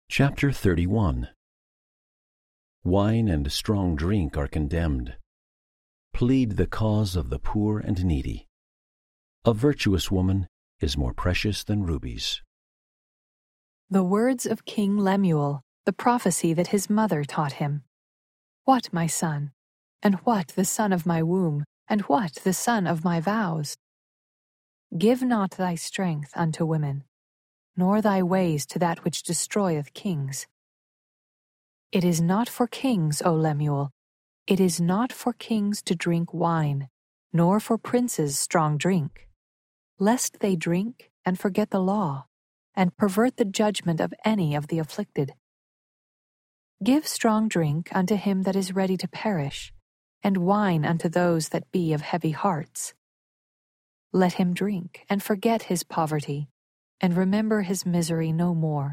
Chapter 31. Wine and strong drink are condemned. Plead the cause of the poor and needy. A virtuous woman is more precious than rubies. The words of King Lemuel, the prophecy that his mother taught him. What, my son? And what the son of my womb? And what the son of my vows? Give not thy strength unto women, nor thy ways to that which destroyeth kings. It is not for kings, O Lemuel, it is not for kings to drink wine, nor for princes strong drink, lest they drink and forget the law, and pervert the judgment of any of the afflicted. Give strong drink unto him that is ready to perish, and wine unto those that be of heavy hearts. Let him drink and forget his poverty, and remember his misery no more.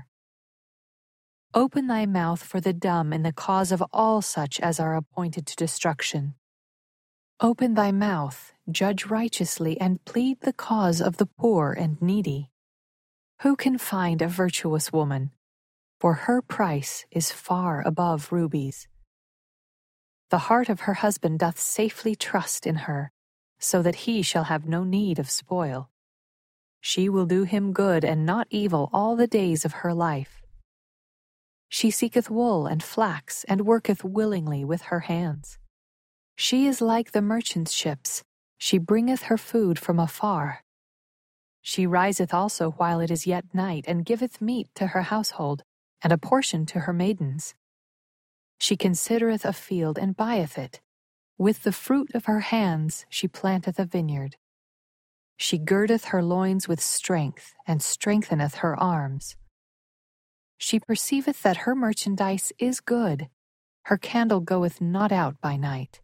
Open thy mouth for the dumb in the cause of all such as are appointed to destruction. Open thy mouth, judge righteously, and plead the cause of the poor and needy. Who can find a virtuous woman? For her price is far above rubies. The heart of her husband doth safely trust in her, so that he shall have no need of spoil. She will do him good and not evil all the days of her life. She seeketh wool and flax, and worketh willingly with her hands. She is like the merchant's ships, she bringeth her food from afar. She riseth also while it is yet night, and giveth meat to her household, and a portion to her maidens. She considereth a field, and buyeth it. With the fruit of her hands she planteth a vineyard. She girdeth her loins with strength, and strengtheneth her arms. She perceiveth that her merchandise is good, her candle goeth not out by night.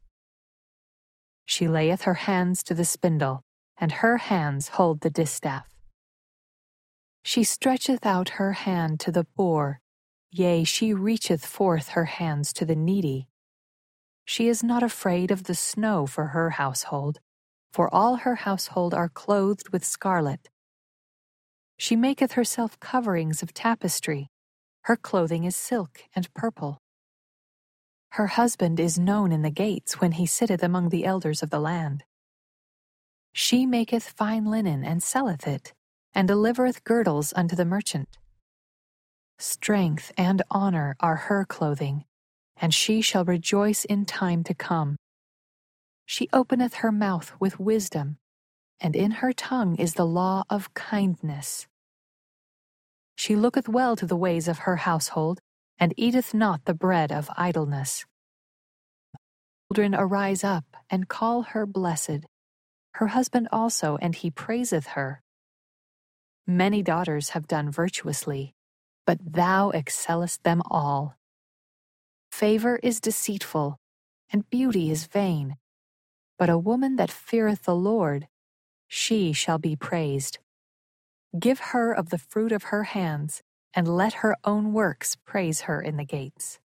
She layeth her hands to the spindle, and her hands hold the distaff. She stretcheth out her hand to the poor, yea, she reacheth forth her hands to the needy. She is not afraid of the snow for her household, for all her household are clothed with scarlet. She maketh herself coverings of tapestry, her clothing is silk and purple. Her husband is known in the gates when he sitteth among the elders of the land. She maketh fine linen and selleth it, and delivereth girdles unto the merchant. Strength and honor are her clothing, and she shall rejoice in time to come. She openeth her mouth with wisdom, and in her tongue is the law of kindness. She looketh well to the ways of her household, and eateth not the bread of idleness. Children arise up, and call her blessed, her husband also, and he praiseth her. Many daughters have done virtuously, but thou excellest them all. Favor is deceitful, and beauty is vain, but a woman that feareth the Lord, she shall be praised. Give her of the fruit of her hands, and let her own works praise her in the gates.